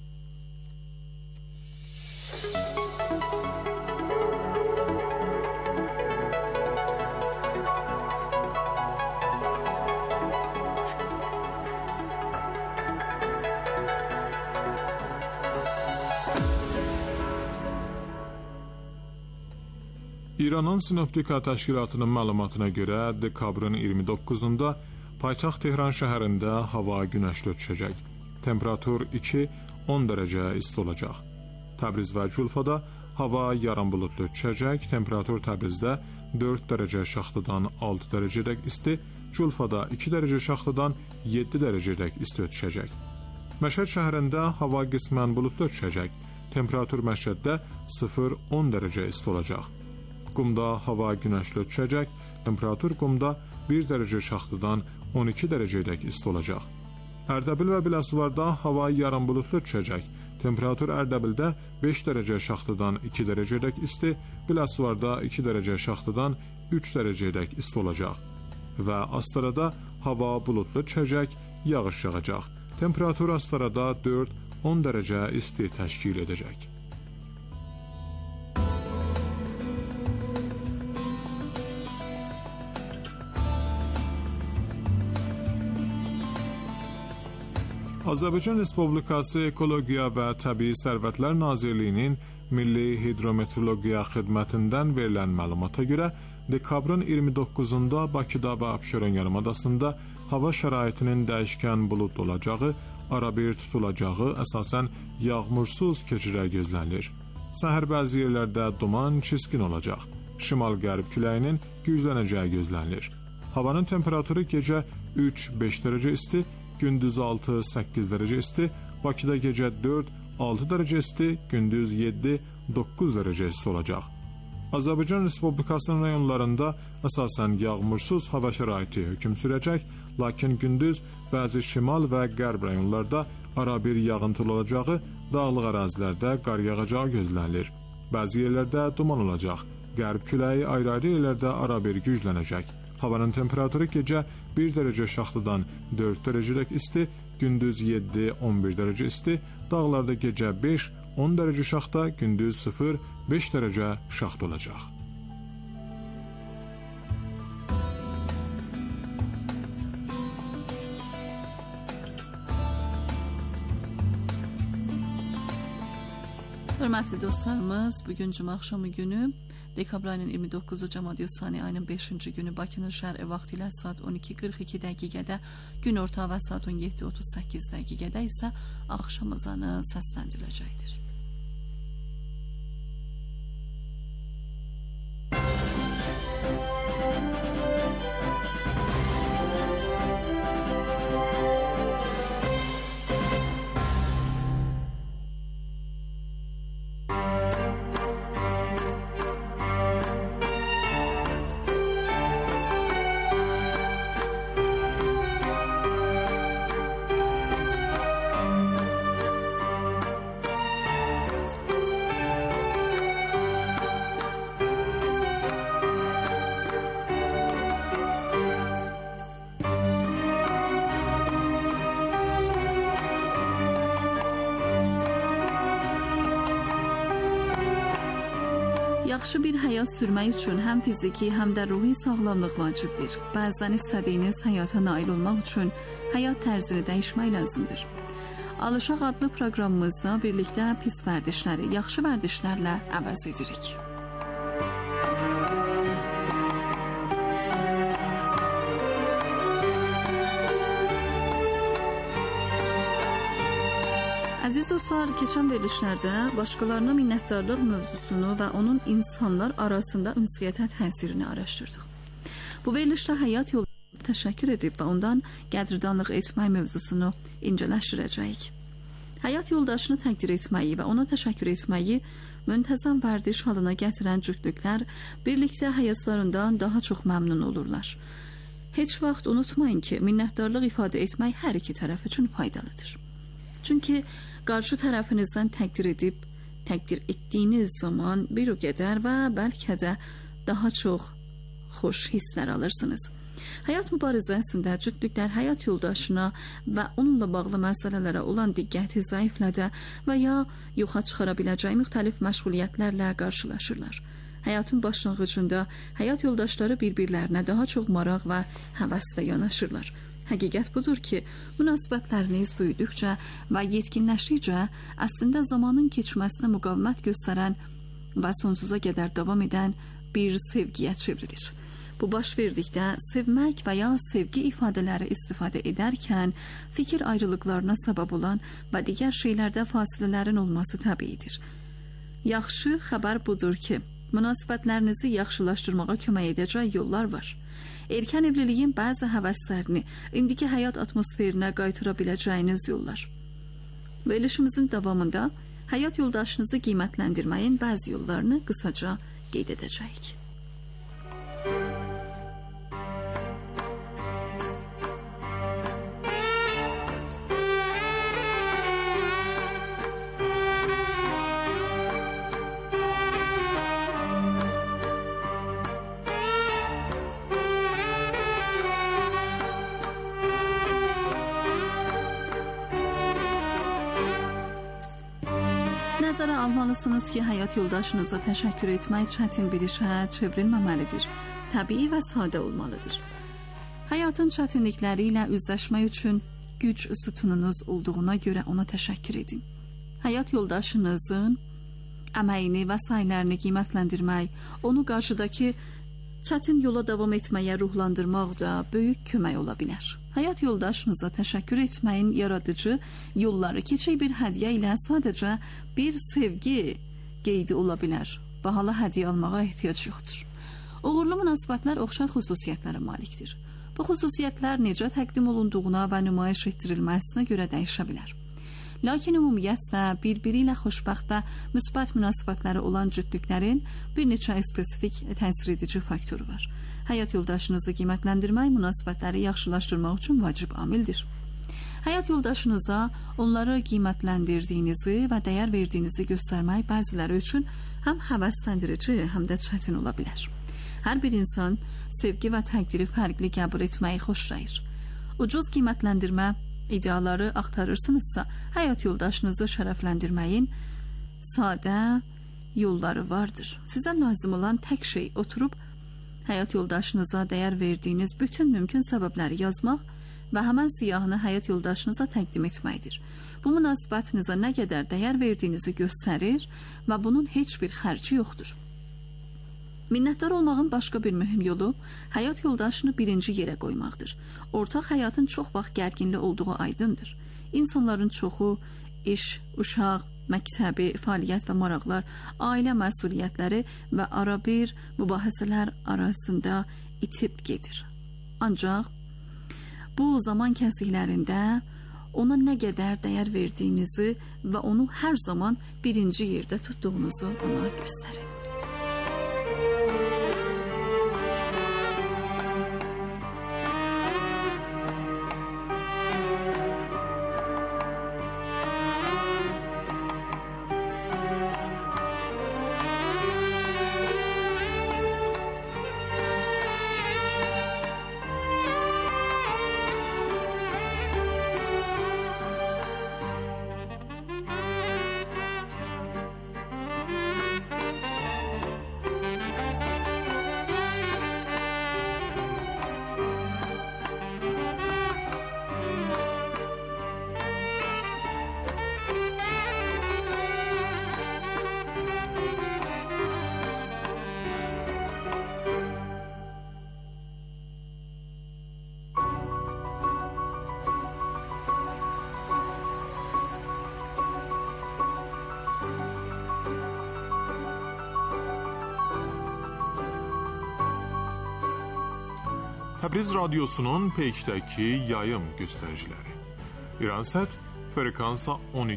İranın Sinoptika Təşkilatının məlumatına görə dekabrın 29-da paytaxt Tehran şəhərində hava günəşli düşəcək. Temperatur 2-10 dərəcə isti olacaq. Təbriz və Culfada hava yarım buludlu düşəcək. Temperatur Təbrizdə 4 dərəcə şaxtadan 6 dərəcədək isti, Culfada 2 dərəcə şaxtadan 7 dərəcədək isti düşəcək. Məşhəd şəhərində hava qismən buludlu düşəcək. Temperatur Məşhəddə 0-10 dərəcə isti olacaq. Qumda hava günəşli düşəcək. Temperatur Qumda 1 dərəcə şaxtadan 12 dərəcədək isti olacaq. Ərdəbil və Biləsuvarda hava yarım buludlu düşəcək. Temperatur Ərdəbildə 5 dərəcə şaxtadan 2 dərəcədək isti, Biləsuvarda 2 dərəcə şaxtadan 3 dərəcədək isti olacaq. Və Astarada hava buludlu düşəcək, yağış yağacaq. Temperatur Astarada 4-10 dərəcə isti təşkil edəcək. Azərbaycan Respublikası Ekologiya və Təbii Sərvətlər Nazirliyinin Milli Hidrometeorologiya Xidmətindən verilən məlumata görə dekabrın 29-da Bakıda və Abşeron yarımadasında hava şəraitinin dəyişkən buludlu olacağı, arabir tutulacağı, əsasən yağmursuz keçəcəyi gözlənilir. Səhər bəzi yerlərdə duman, çiskin olacaq. Şimal-qərb küləyinin güclənəcəyi gözlənilir. Havanın temperaturu gecə 3-5 dərəcə isti, gündüz 6-8 dərəcə isti, Bakıda gecə 4-6 dərəcə isti, gündüz 7-9 dərəcə isti olacaq. Azərbaycan Respublikasının rayonlarında əsasən yağmursuz hava şəraiti hökm sürəcək, lakin gündüz bəzi şimal və qərb rayonlarda arabir yağıntılı olacağı, dağlıq ərazilərdə qar yağacağı gözlənilir. Bəzi yerlərdə duman olacaq, qərb küləyi ayrı-ayrı yerlərdə arabir güclənəcək. Havanın temperaturu gecə 1 dərəcə şaxtadan 4 dərəcədək isti, gündüz 7-11 dərəcə isti, dağlarda gecə 5-10 dərəcə şaxta, gündüz 0-5 dərəcə şaxta olacaq. Hörmətli dostlarımız, bugün cümə axşamı günü dekabr ayının 29-u Cəmadiyyə ayının 5-ci günü Bakının şərqi vaxtı ilə saat 12:42 dəqiqədə, gün orta və saat 17:38 dəqiqədə isə axşam ezanı səsləndiriləcəkdir. Yaxşı bir həyat sürmək üçün həm fiziki, həm də ruhi sağlamlıq vacibdir. Bəzən istədiyiniz həyata nail olmaq üçün həyat tərzini dəyişmək lazımdır. Alışaq adlı proqramımızda birlikdə pis vərdişləri yaxşı vərdişlərlə əvəz edirik. Əziz dostlar, keçən verilişlərdə başqalarına minnətdarlıq mövzusunu və onun insanlar arasında ünsiyyətə təsirini araşdırdıq. Bu verilişdə həyat yoluna təşəkkür edib və ondan qədridanlıq etmək mövzusunu incələşdirəcəyik. Həyat yoldaşını təqdir etməyi və ona təşəkkür etməyi müntəzəm vərdiş halına gətirən cütlüklər birlikdə həyatlarından daha çox məmnun olurlar. Heç vaxt unutmayın ki, minnətdarlıq ifadə etmək hər iki tərəf üçün faydalıdır. Çünki qarşı tərəfinizdən təqdir etdiyiniz zaman bir o qədər və bəlkə də daha çox xoş hisslər alırsınız. Həyat mübarizəsində cütlüklər həyat yoldaşına və onunla bağlı məsələlərə olan diqqəti zəiflədə və ya yoxa çıxara biləcəyi müxtəlif məşğuliyyətlərlə qarşılaşırlar. Həyatın başlanğıcında həyat yoldaşları bir-birlərinə daha çox maraq və həvəslə yanaşırlar. Həqiqət budur ki, münasibətləriniz böyüdükcə və yetkinləşdikcə əslində zamanın keçməsinə müqavimət göstərən və sonsuza qədər davam edən bir sevgiyə çevrilir. Bu baş verdikdə sevmək və ya sevgi ifadələri istifadə edərkən fikir ayrılıqlarına səbəb olan və digər şeylərdə fasilələrin olması təbiidir. Yaxşı xəbər budur ki, münasibətlərinizi yaxşılaşdırmağa kömək edəcək yollar var. Erkən evliliyin bəzi həvəslərini indiki həyat atmosferinə qaytıra biləcəyiniz yollar. Verilişimizin davamında həyat yoldaşınızı qiymətləndirməyin bəzi yollarını qısaca qeyd edəcəyik. Nəzərə almalısınız ki, həyat yoldaşınıza təşəkkür etmək çətin bir işə çevrilməməlidir. Təbii və sadə olmalıdır. Həyatın çətinlikləri ilə üzləşmək üçün güc sütununuz olduğuna görə ona təşəkkür edin. Həyat yoldaşınızın əməyini və səylərini qiymətləndirmək, onu qarşıdakı çətin yola davam etməyə ruhlandırmaq da böyük kömək ola bilər. Həyat yoldaşınıza təşəkkür etməyin yaradıcı yolları kiçik bir hədiyyə ilə sadəcə bir sevgi qeydi ola bilər. Bahalı hədiyyə almağa ehtiyac yoxdur. Uğurlu münasibətlər oxşar xüsusiyyətlərə malikdir. Bu xüsusiyyətlər necə təqdim olunduğuna və nümayiş etdirilməsinə görə dəyişə bilər. Lakin ümumiyyətlə bir-biri ilə xoşbəxt və müsbət münasibətləri olan cütlüklərin bir neçə spesifik təsir edici faktoru var. Həyat yoldaşınızı qiymətləndirmək münasibətləri yaxşılaşdırmaq üçün vacib amildir. Həyat yoldaşınıza onları qiymətləndirdiyinizi və dəyər verdiyinizi göstərmək bəziləri üçün həm həvəsləndirici, həm də çətin ola bilər. Hər bir insan sevgi və təqdiri fərqli qəbul etməyi xoşlayır. Ucuz qiymətləndirmə ideaları axtarırsınızsa, həyat yoldaşınızı şərəfləndirməyin sadə yolları vardır. Sizə lazım olan tək şey oturub həyat yoldaşınıza dəyər verdiyiniz bütün mümkün səbəbləri yazmaq və həmən siyahını həyat yoldaşınıza təqdim etməkdir. Bu münasibətinizə nə qədər dəyər verdiyinizi göstərir və bunun heç bir xərci yoxdur. Minnətdar olmağın başqa bir mühüm yolu həyat yoldaşını birinci yerə qoymaqdır. Ortaq həyatın çox vaxt gərginli olduğu aydındır. İnsanların çoxu iş, uşaq, məktəbi, fəaliyyət və maraqlar, ailə məsuliyyətləri və arabir mübahisələr arasında itib gedir. Ancaq bu zaman kəsiklərində ona nə qədər dəyər verdiyinizi və onu hər zaman birinci yerdə tutduğunuzu ona göstərin. Təbriz Radyosu'nun Peyk'təki yayım göstəriciləri. İransət frekansa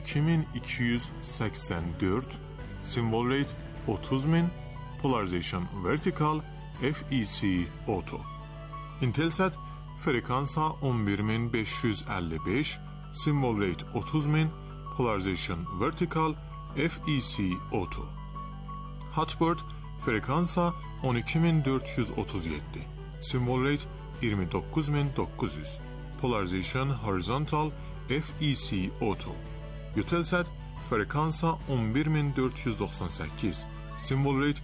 12284, symbol rate 30000, polarization vertical, FEC auto. Intelsat frekansa 11555, symbol rate 30000, polarization vertical, FEC auto. Hotbird frekansa 12437, symbol rate 29900, polarization horizontal, FEC auto. Eutelsat frekansa 11498, symbol rate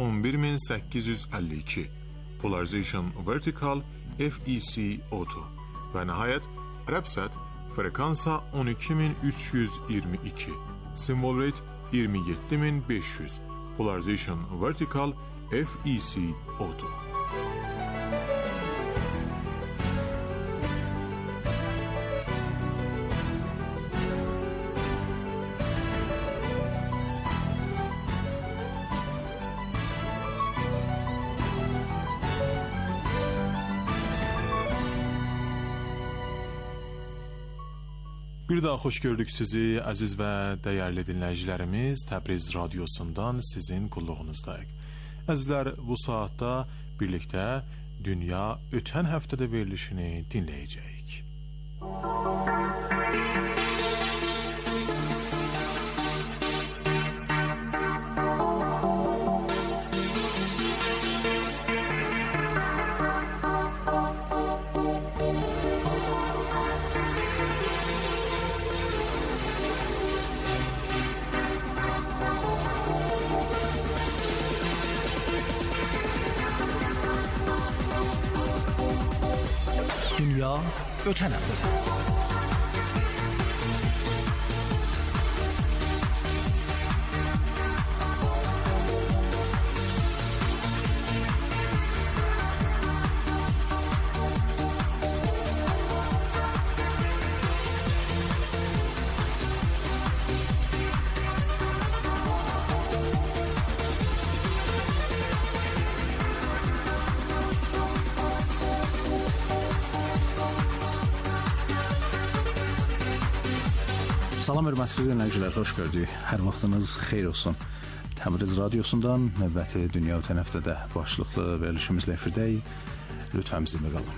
11852, polarization vertical, FEC auto. Və nəhayət Arabsat frekansa 12322, symbol rate 27500, polarization vertical, FEC auto. Bir daha xoş gördük sizi, əziz və dəyərli dinləyicilərimiz. Təbriz radiosundan sizin qulluğunuzdayıq. Əzizlər, bu saatda birlikdə Dünya ötən həftədə verilişini dinləyəcəyik. Dünya ötən həftədə. Salam hörmətli dinləyicilər, xoş gördük. Hər vaxtınız xeyir olsun. Təbriz radiosundan növbəti Dünya ötən həftədə başlıqlı verilişimizlə efirdəyik. Lütfən bizimlə qalın.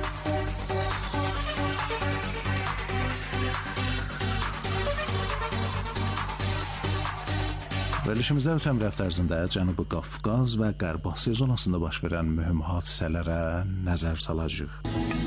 Verilişimizdə ötən bir həftə ərzində Cənubi Qafqaz və Qərb Asiya zonasında baş verən mühüm hadisələrə nəzər salacağıq.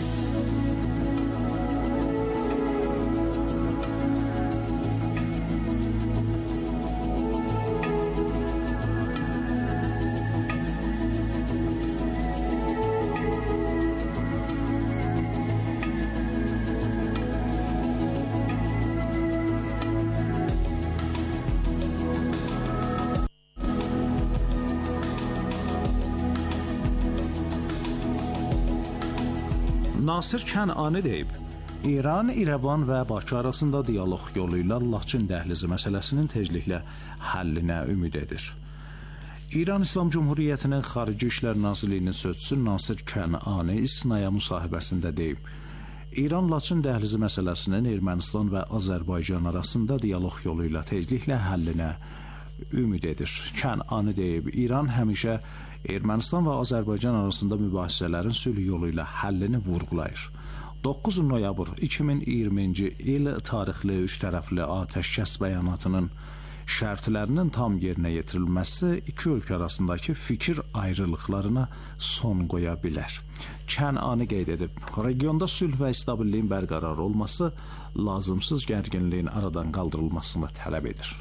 Nasir Kənani deyib, İran, İrəvan və Bakı arasında diyaloq yolu ilə Laçın dəhlizi məsələsinin tezliklə həllinə ümid edir. İran İslam Cumhuriyyətinin Xarici İşlər Nazirliyinin sözçüsü Nasir Kənani İsnaya müsahibəsində deyib, İran Laçın dəhlizi məsələsinin Ermənistan və Azərbaycan arasında diyaloq yolu ilə tezliklə həllinə ümid edir. Kənani deyib, İran həmişə Ermənistan və Azərbaycan arasında mübahisələrin sülh yolu ilə həllini vurğulayır. 9 noyabr 2020-ci il tarixli üç tərəfli atəşkəs bəyanatının şərtlərinin tam yerinə yetirilməsi iki ölkə arasındakı fikir ayrılıqlarına son qoya bilər. Kənani qeyd edib, regionda sülh və stabilliyin bərqərar olması lazımsız gərginliyin aradan qaldırılmasını tələb edir.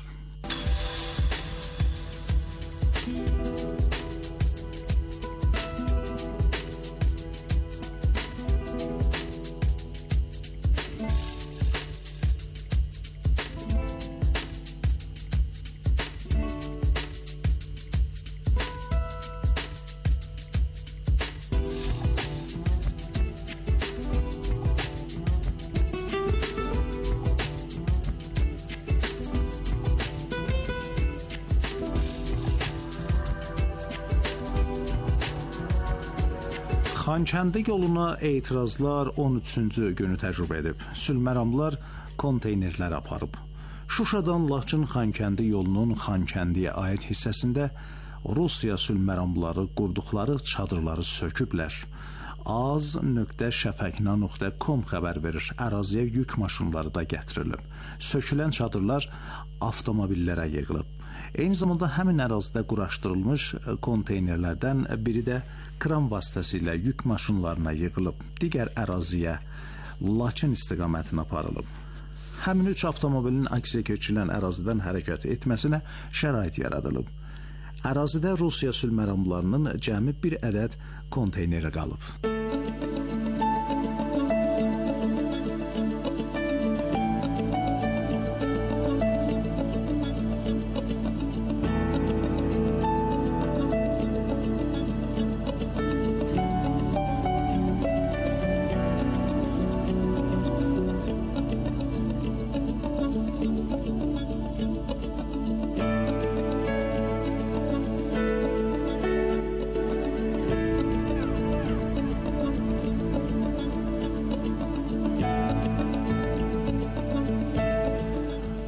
Xankəndi yoluna etirazlar 13-cü günü təcrübə edib. Sülhməramlılar konteynerlər aparıb. Şuşadan Laçın Xankəndi yolunun Xankəndiyə aid hissəsində Rusiya sülhməramlıları qurduqları çadırları söküblər. az.şəfəqna.com xəbər verir. Əraziyə yük maşınları da gətirilib. Sökülən çadırlar avtomobillərə yığılıb. Eyni zamanda həmin ərazidə quraşdırılmış konteynerlərdən biri də kran vasitəsilə yük maşınlarına yığılıb. Digər əraziyə Laçın istiqamətinə aparılıb. Həmin üç avtomobilin aksiya keçirilən ərazidən hərəkət etməsinə şərait yaradılıb. Ərazidə Rusiya sülhməramlılarının cəmi bir ədəd konteyneri qalıb.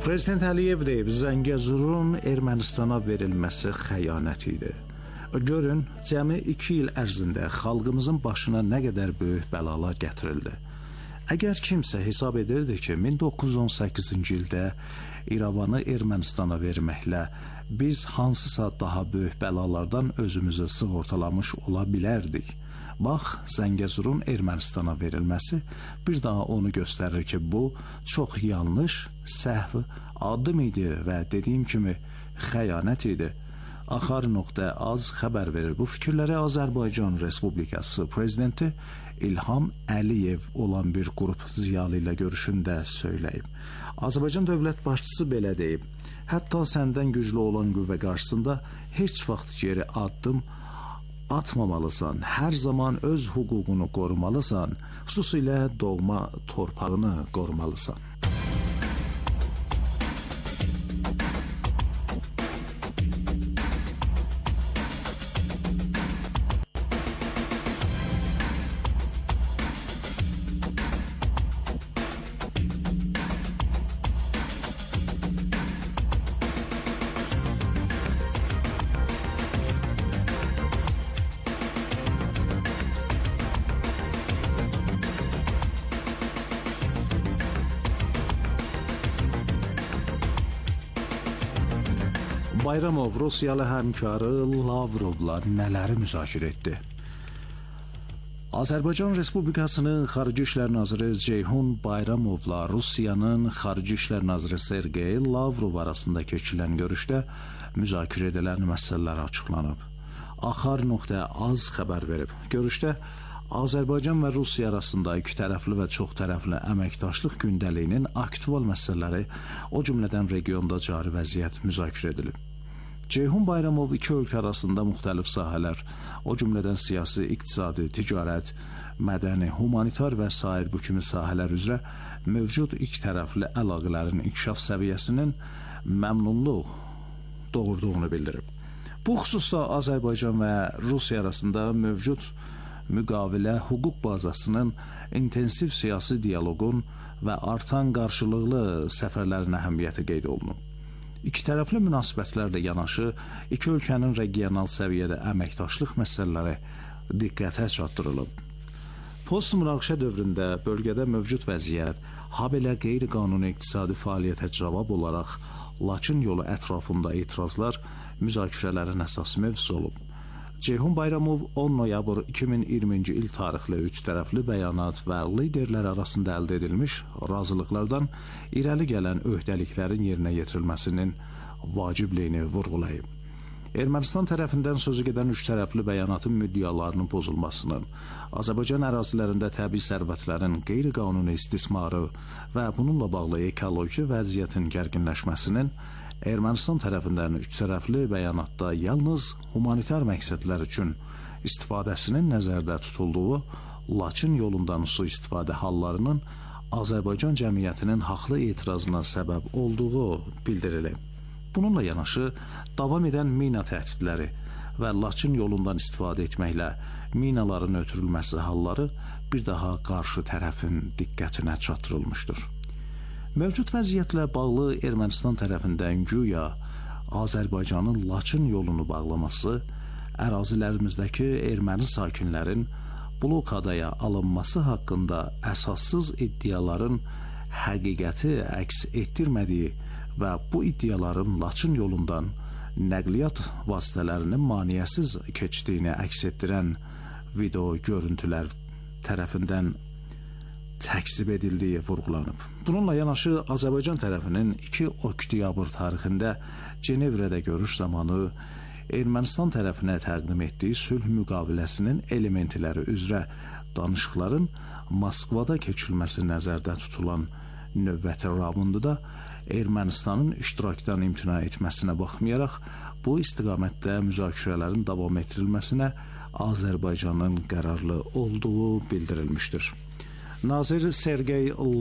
Prezident Əliyev deyib, Zəngəzurun Ermənistana verilməsi xəyanət idi. Görün, cəmi 2 il ərzində xalqımızın başına nə qədər böyük bəlalar gətirildi. Əgər kimsə hesab edirdi ki, 1918-ci ildə İrəvanı Ermənistana verməklə biz hansısa daha böyük bəlalardan özümüzü sığortalamış ola bilərdik. Bax, Zəngəzurun Ermənistana verilməsi bir daha onu göstərir ki, bu çox yanlış, səhv addım idi və dediyim kimi xəyanət idi. Axar.az xəbər verir. Bu fikirləri Azərbaycan Respublikası Prezidenti İlham Əliyev olan bir qrup ziyalı ilə görüşündə söyləyib. Azərbaycan dövlət başçısı belə deyib, hətta səndən güclü olan qüvvə qarşısında heç vaxt geri addım atmamalısan, hər zaman öz hüququnu qorumalısan, xüsusilə doğma torpağını qorumalısan. Bayramov Rusiyalı həmkarı Lavrovla nələri müzakirə etdi? Azərbaycan Respublikasının Xarici İşlər Naziri Ceyhun Bayramovla Rusiyanın Xarici İşlər Naziri Sergey Lavrov arasında keçirilən görüşdə müzakirə edilən məsələlər açıqlanıb. Axar.az xəbər verib. Görüşdə Azərbaycan və Rusiya arasında iki tərəfli və çox tərəfli əməkdaşlıq gündəliyinin aktual məsələləri, o cümlədən regionda cari vəziyyət müzakirə edilib. Ceyhun Bayramov iki ölkə arasında müxtəlif sahələr, o cümlədən siyasi, iqtisadi, ticarət, mədəni, humanitar və sair bu kimi sahələr üzrə mövcud iki tərəfli əlaqələrin inkişaf səviyyəsinin məmnunluq doğurduğunu bildirib. Bu xüsusda Azərbaycan və Rusiya arasında mövcud müqavilə hüquq bazasının intensiv siyasi dialoqun və artan qarşılıqlı səfərlərin əhəmiyyəti qeyd olunub. İki tərəfli münasibətlərlə yanaşı, iki ölkənin regional səviyyədə əməkdaşlıq məsələləri diqqətə çatdırılıb. Post-münaqişə dövründə bölgədə mövcud vəziyyət, habelə qeyri-qanuni iqtisadi fəaliyyətə cavab olaraq Laçın yolu ətrafında etirazlar müzakirələrin əsas mövzusu olub. Ceyhun Bayramov 10 noyabr 2020-ci il tarixli üç tərəfli bəyanat və liderlər arasında əldə edilmiş razılıqlardan irəli gələn öhdəliklərin yerinə yetirilməsinin vacibliyini vurğulayıb. Ermənistan tərəfindən sözü gedən üç tərəfli bəyanatın müddəalarının pozulmasının, Azərbaycan ərazilərində təbii sərvətlərin qeyri-qanuni istismarı və bununla bağlı ekoloji vəziyyətin gərginləşməsinin Ermənistan tərəfindən üç tərəfli bəyanatda yalnız humanitar məqsədlər üçün istifadəsinin nəzərdə tutulduğu Laçın yolundan sui-istifadə hallarının Azərbaycan cəmiyyətinin haqlı etirazına səbəb olduğu bildirilib. Bununla yanaşı, davam edən mina təhdidləri və Laçın yolundan istifadə etməklə minaların ötürülməsi halları bir daha qarşı tərəfin diqqətinə çatdırılmışdır. Mövcud vəziyyətlə bağlı Ermənistan tərəfindən güya Azərbaycanın Laçın yolunu bağlaması, ərazilərimizdəki erməni sakinlərin blokadaya alınması haqqında əsassız iddiaların həqiqəti əks etdirmədiyi və bu iddiaların Laçın yolundan nəqliyyat vasitələrinin maneəsiz keçdiyini əks etdirən video görüntülər tərəfindən təksib edildiyi vurğulanıb. Bununla yanaşı Azərbaycan tərəfinin 2 oktyabr tarixində Cenevrədə görüş zamanı Ermənistan tərəfinə təqdim etdiyi sülh müqaviləsinin elementləri üzrə danışıqların Moskvada keçirilməsi nəzərdə tutulan növbəti raundda Ermənistanın iştirakdan imtina etməsinə baxmayaraq, bu istiqamətdə müzakirələrin davam etdirilməsinə Azərbaycanın qərarlı olduğu bildirilmişdir. Nazir Sergey